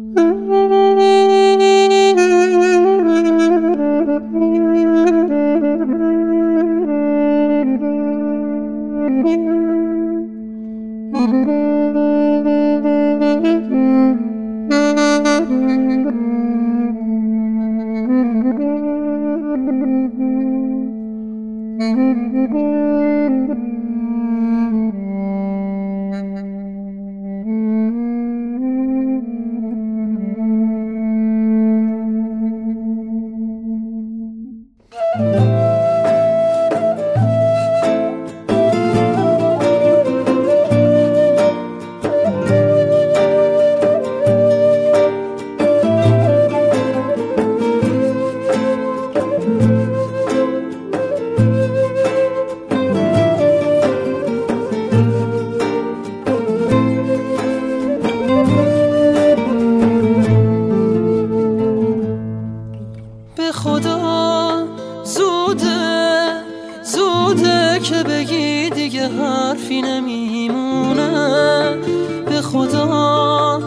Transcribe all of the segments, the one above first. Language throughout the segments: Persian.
به خدا زوده که بگی دیگه حرفی نمیمونه. به خدا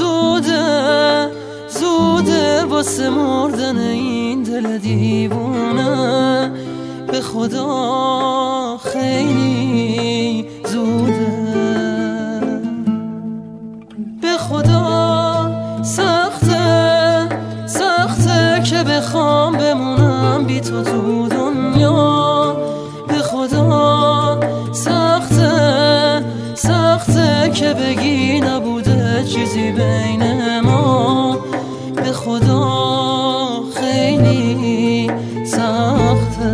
زوده واسه مردن این دل دیوونه. به خدا خیلی زوده. به خدا سخته که بخوام بمونم بی تو تو دنیا. به خدا سخته که بگی نبوده چیزی بین ما. به خدا خیلی سخته.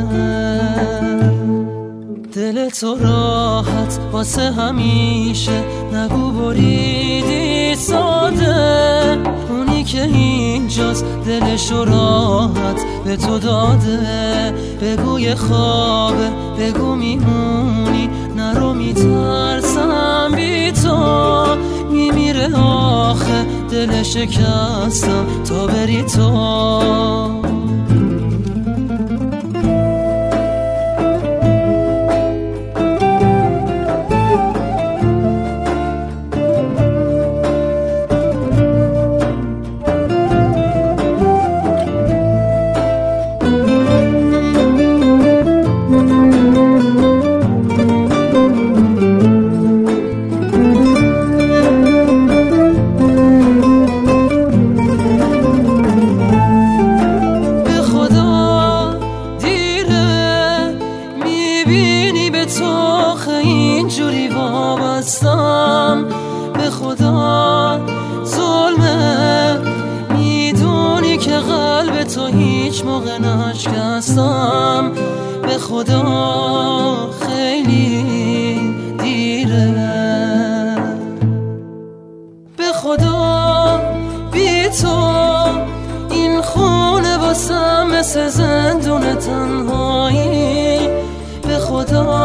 دل تو راحت واسه همیشه نگو بریدی ساده. اونی که اینجاست دلشو راحت به تو داده. بگو یه خوابه، بگو میمونی، نرو میترسم بی تو. میمیره آخه دل شکستم تا بری تو. میبینی به تو آخه اینجوری وابستم. به خدا ظلمه، میدونی که قلب تو هیچ موقع نشکستم. به خدا خیلی دیره. به خدا بی تو این خونه واسم مثل زندون تنهایی. به خدا